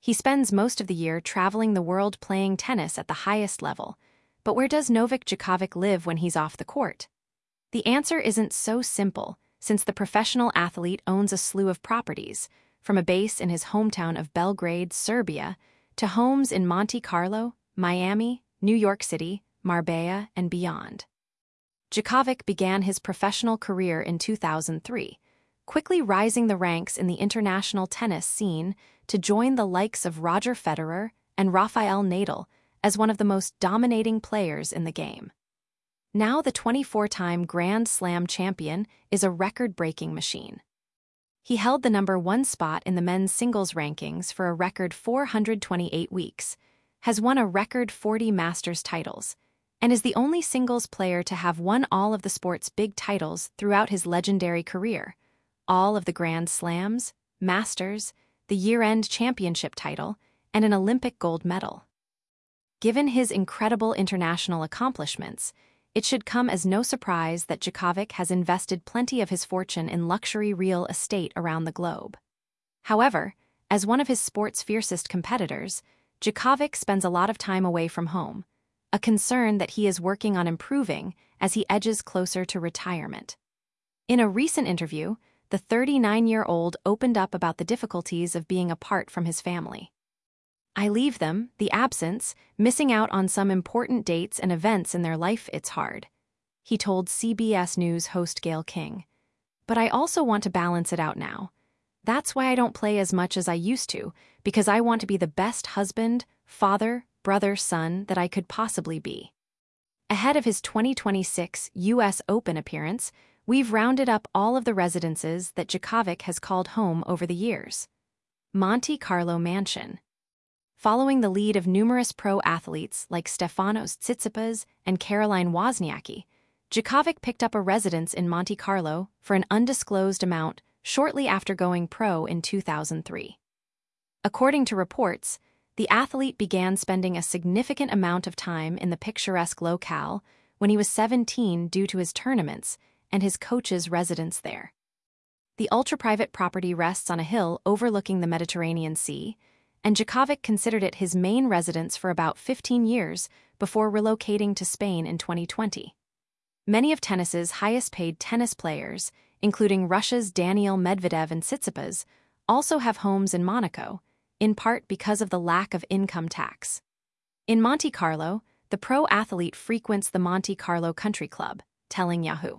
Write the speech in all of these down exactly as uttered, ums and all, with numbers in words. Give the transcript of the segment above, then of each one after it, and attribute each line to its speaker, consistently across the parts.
Speaker 1: He spends most of the year traveling the world playing tennis at the highest level. But where does Novak Djokovic live when he's off the court? The answer isn't so simple, since the professional athlete owns a slew of properties, from a base in his hometown of Belgrade, Serbia, to homes in Monte Carlo, Miami, New York City, Marbella, and beyond. Djokovic began his professional career in two thousand three, quickly rising the ranks in the international tennis scene to join the likes of Roger Federer and Rafael Nadal as one of the most dominating players in the game. Now the twenty-four-time Grand Slam champion is a record-breaking machine. He held the number one spot in the men's singles rankings for a record four hundred twenty-eight weeks, has won a record forty Masters titles, and is the only singles player to have won all of the sport's big titles throughout his legendary career, all of the Grand Slams, Masters, the year-end championship title, and an Olympic gold medal. Given his incredible international accomplishments, it should come as no surprise that Djokovic has invested plenty of his fortune in luxury real estate around the globe. However, as one of his sport's fiercest competitors, Djokovic spends a lot of time away from home, a concern that he is working on improving as he edges closer to retirement. In a recent interview, the thirty-nine-year-old opened up about the difficulties of being apart from his family. "I leave them, the absence, missing out on some important dates and events in their life, it's hard," he told C B S News host Gayle King. "But I also want to balance it out now. That's why I don't play as much as I used to, because I want to be the best husband, father, brother, son that I could possibly be." Ahead of his twenty twenty-six U S Open appearance, we've rounded up all of the residences that Djokovic has called home over the years. Monte Carlo Mansion. Following the lead of numerous pro athletes like Stefanos Tsitsipas and Caroline Wozniacki, Djokovic picked up a residence in Monte Carlo for an undisclosed amount shortly after going pro in two thousand three. According to reports, the athlete began spending a significant amount of time in the picturesque locale when he was seventeen due to his tournaments and his coach's residence there. The ultra-private property rests on a hill overlooking the Mediterranean Sea, and Djokovic considered it his main residence for about fifteen years before relocating to Spain in twenty twenty. Many of tennis's highest-paid tennis players, including Russia's Daniil Medvedev and Tsitsipas, also have homes in Monaco, in part because of the lack of income tax. In Monte Carlo, the pro athlete frequents the Monte Carlo Country Club, telling Yahoo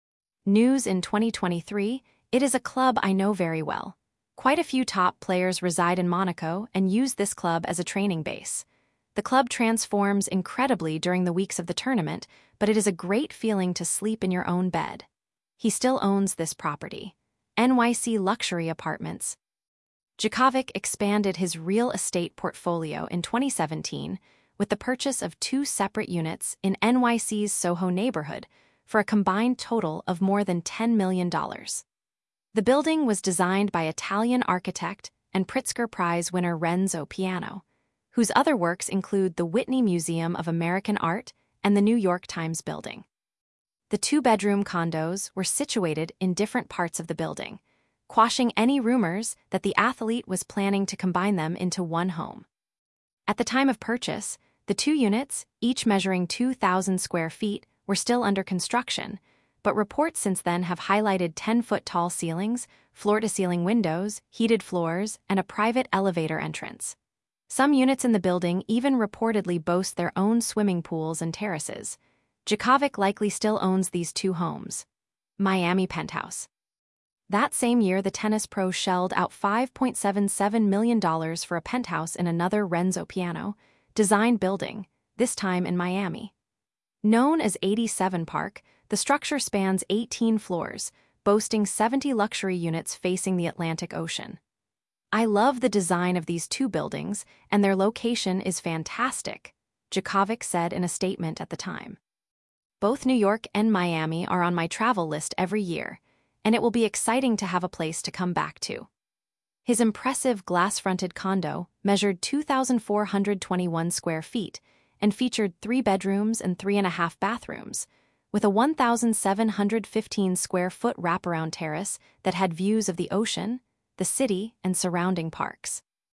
Speaker 1: News in twenty twenty-three, "It is a club I know very well. Quite a few top players reside in Monaco and use this club as a training base. The club transforms incredibly during the weeks of the tournament, but it is a great feeling to sleep in your own bed." He still owns this property, N Y C Luxury Apartments. Djokovic expanded his real estate portfolio in twenty seventeen with the purchase of two separate units in N Y C's Soho neighborhood for a combined total of more than ten million dollars. The building was designed by Italian architect and Pritzker Prize winner Renzo Piano, whose other works include the Whitney Museum of American Art and the New York Times Building. The two-bedroom condos were situated in different parts of the building, quashing any rumors that the athlete was planning to combine them into one home. At the time of purchase, the two units, each measuring two thousand square feet, were still under construction, but reports since then have highlighted ten-foot-tall ceilings, floor-to-ceiling windows, heated floors, and a private elevator entrance. Some units in the building even reportedly boast their own swimming pools and terraces. Djokovic likely still owns these two homes. Miami Penthouse. That same year, the tennis pro shelled out five point seven seven million dollars for a penthouse in another Renzo Piano designed building, this time in Miami. Known as eighty-seven Park, the structure spans eighteen floors, boasting seventy luxury units facing the Atlantic Ocean. "I love the design of these two buildings, and their location is fantastic," Djokovic said in a statement at the time. "Both New York and Miami are on my travel list every year, and it will be exciting to have a place to come back to." His impressive glass-fronted condo measured two thousand four hundred twenty-one square feet and featured three bedrooms and three and a half bathrooms, with a one thousand seven hundred fifteen square foot wraparound terrace that had views of the ocean, the city, and surrounding parks.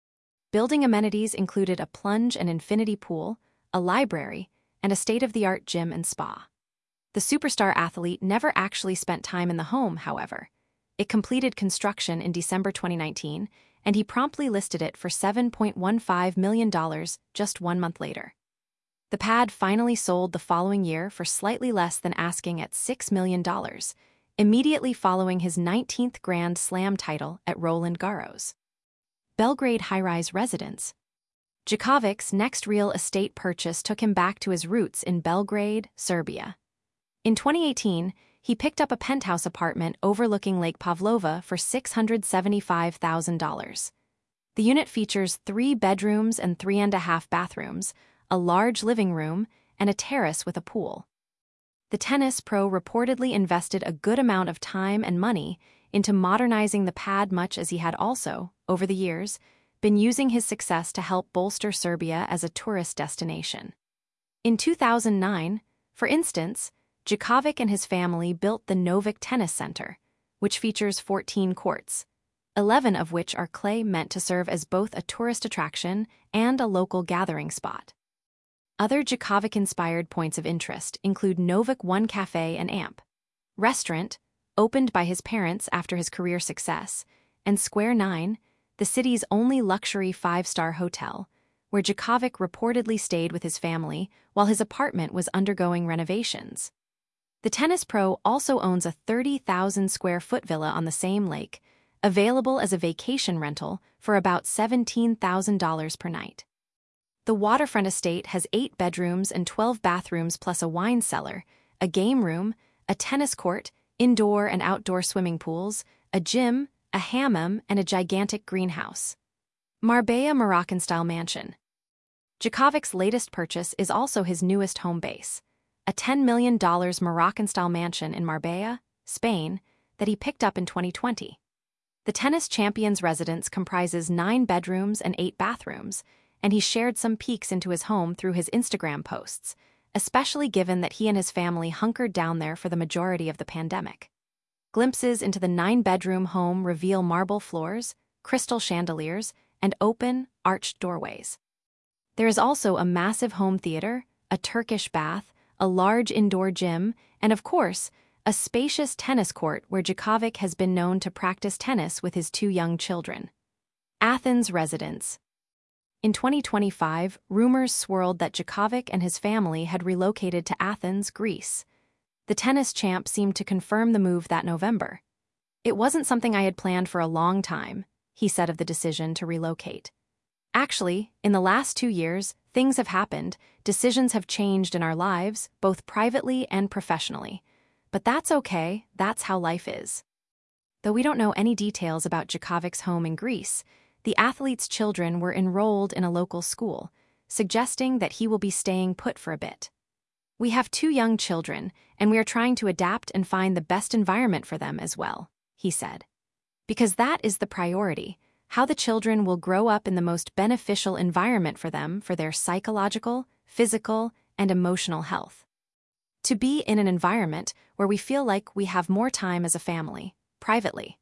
Speaker 1: Building amenities included a plunge and infinity pool, a library, and a state-of-the-art gym and spa. The superstar athlete never actually spent time in the home, however. It completed construction in December twenty nineteen, and he promptly listed it for seven point one five million dollars just one month later. The pad finally sold the following year for slightly less than asking at six million dollars, immediately following his nineteenth Grand Slam title at Roland Garros. Belgrade high-rise residence. Djokovic's next real estate purchase took him back to his roots in Belgrade, Serbia. In twenty eighteen, he picked up a penthouse apartment overlooking Lake Pavlova for six hundred seventy-five thousand dollars. The unit features three bedrooms and three and a half bathrooms, a large living room, and a terrace with a pool. The tennis pro reportedly invested a good amount of time and money into modernizing the pad, much as he had also, over the years, been using his success to help bolster Serbia as a tourist destination. In two thousand nine, for instance, Djokovic and his family built the Novik Tennis Center, which features fourteen courts, eleven of which are clay, meant to serve as both a tourist attraction and a local gathering spot. Other Djokovic-inspired points of interest include Novik One Cafe and Amp Restaurant, opened by his parents after his career success, and Square Nine, the city's only luxury five-star hotel, where Djokovic reportedly stayed with his family while his apartment was undergoing renovations. The tennis pro also owns a thirty thousand square foot villa on the same lake, available as a vacation rental for about seventeen thousand dollars per night. The waterfront estate has eight bedrooms and twelve bathrooms plus a wine cellar, a game room, a tennis court, indoor and outdoor swimming pools, a gym, a hammam, and a gigantic greenhouse. Marbella Moroccan-style mansion. Djokovic's latest purchase is also his newest home base, a ten million dollars Moroccan-style mansion in Marbella, Spain, that he picked up in twenty twenty. The tennis champion's residence comprises nine bedrooms and eight bathrooms, and he shared some peeks into his home through his Instagram posts, especially given that he and his family hunkered down there for the majority of the pandemic. Glimpses into the nine-bedroom home reveal marble floors, crystal chandeliers, and open, arched doorways. There is also a massive home theater, a Turkish bath, a large indoor gym, and of course, a spacious tennis court where Djokovic has been known to practice tennis with his two young children. Athens residence. In twenty twenty-five, rumors swirled that Djokovic and his family had relocated to Athens, Greece. The tennis champ seemed to confirm the move that November. "It wasn't something I had planned for a long time," he said of the decision to relocate. "Actually, in the last two years, things have happened, decisions have changed in our lives, both privately and professionally. But that's okay, that's how life is." Though we don't know any details about Djokovic's home in Greece, the athlete's children were enrolled in a local school, suggesting that he will be staying put for a bit. "We have two young children, and we are trying to adapt and find the best environment for them as well," he said. "Because that is the priority, how the children will grow up in the most beneficial environment for them for their psychological, physical, and emotional health. To be in an environment where we feel like we have more time as a family, privately."